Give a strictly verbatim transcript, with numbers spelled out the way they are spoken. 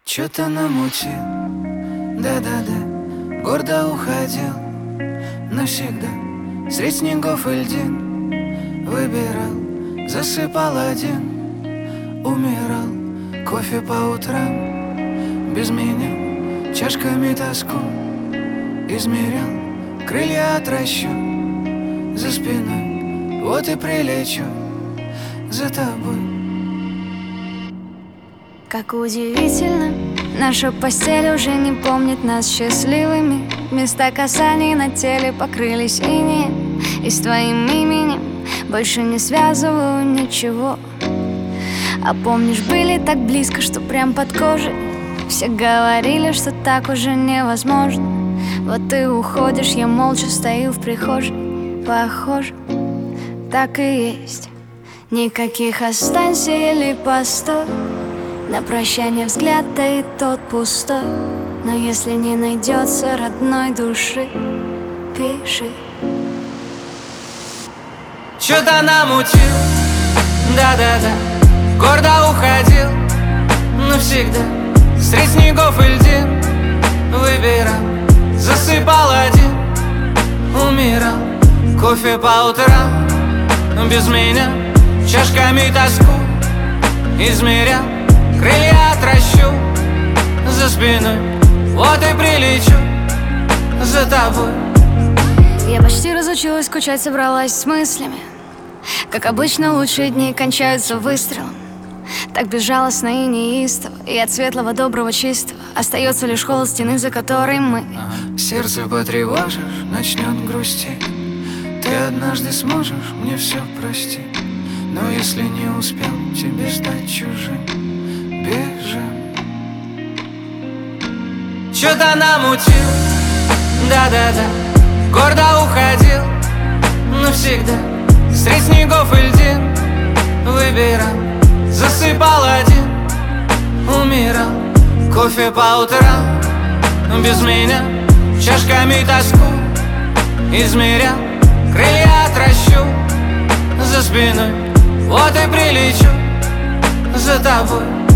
Чё-то намутил, да-да-да, гордо уходил навсегда. Средь снегов и льдин выбирал, засыпал один, умирал. Кофе по утрам без меня, чашками тоску измерял. Крылья отращу за спиной, вот и прилечу за тобой. Как удивительно, наша постель уже не помнит нас счастливыми. Места касаний на теле покрылись инеем, и с твоим именем больше не связываю ничего. А помнишь, были так близко, что прям под кожей. Все говорили, что так уже невозможно. Вот ты уходишь, я молча стою в прихожей. Похоже, так и есть. Никаких останься или постой. На прощание взгляд, да и тот пустой. Но если не найдется родной души, пиши. Чё-то намутил, да-да-да, гордо уходил навсегда. Средь снегов и льдин выбирал, засыпал один, умирал. Кофе по утрам без меня, чашками тоску измерял. Крылья отращу за спиной, вот и прилечу за тобой. Я почти разучилась скучать, собралась с мыслями. Как обычно, лучшие дни кончаются выстрелом. Так безжалостно и неистово, и от светлого, доброго, чистого остается лишь холод стены, за которой мы. ага. Сердце потревожишь, начнет грустить. Ты однажды сможешь мне все простить. Но если не успел тебе стать чужим, бежим. Чё-то намутил, да-да-да, гордо уходил навсегда. Средь снегов и льдин выбирал, засыпал один, умирал. Кофе по утрам без меня, чашками тоску измерял. Крылья отращу за спиной, вот и прилечу за тобой.